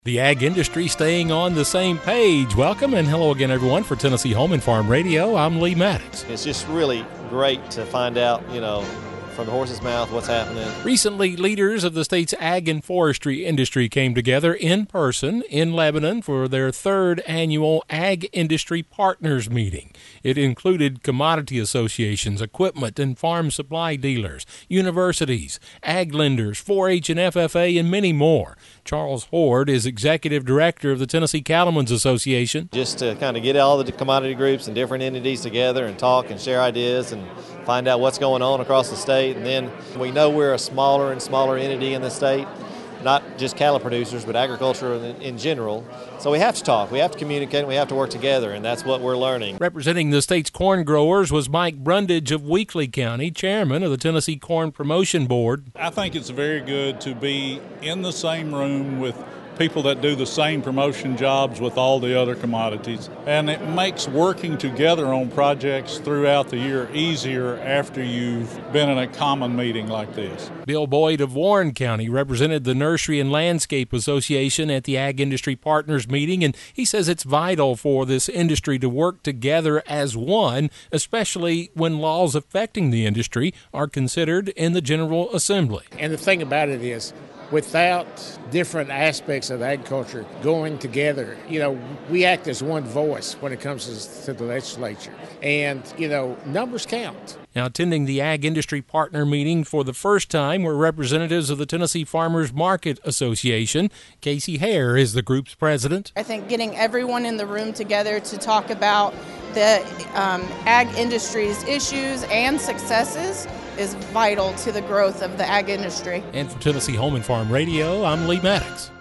The ag industry staying on the same page. Welcome and hello again, everyone, for Tennessee Home and Farm Radio. I'm Lee Maddox. It's just really great to find out, from the horse's mouth what's happening. Recently, leaders of the state's ag and forestry industry came together in person in Lebanon for their third annual Ag Industry Partners meeting. It included commodity associations, equipment and farm supply dealers, universities, ag lenders, 4-H and FFA, and many more. Charles Hord is executive director of the Tennessee Cattlemen's Association. Just to kind of get all the commodity groups and different entities together and talk and share ideas and find out what's going on across the state. And then we know we're a smaller and smaller entity in the state, not just cattle producers, but agriculture in general. So we have to talk, we have to communicate, and we have to work together, and that's what we're learning. Representing the state's corn growers was Mike Brundage of Weakley County, chairman of the Tennessee Corn Promotion Board. I think it's very good to be in the same room with people that do the same promotion jobs with all the other commodities. And it makes working together on projects throughout the year easier after you've been in a common meeting like this. Bill Boyd of Warren County represented the Nursery and Landscape Association at the Ag Industry Partners meeting, and he says it's vital for this industry to work together as one, especially when laws affecting the industry are considered in the General Assembly. And the thing about it is, without different aspects of agriculture going together, we act as one voice when it comes to the legislature. And, numbers count. Now, attending the Ag Industry Partner meeting for the first time were representatives of the Tennessee Farmers Market Association. Casey Hare is the group's president. I think getting everyone in the room together to talk about the ag industry's issues and successes is vital to the growth of the ag industry. And for Tennessee Home and Farm Radio, I'm Lee Maddox.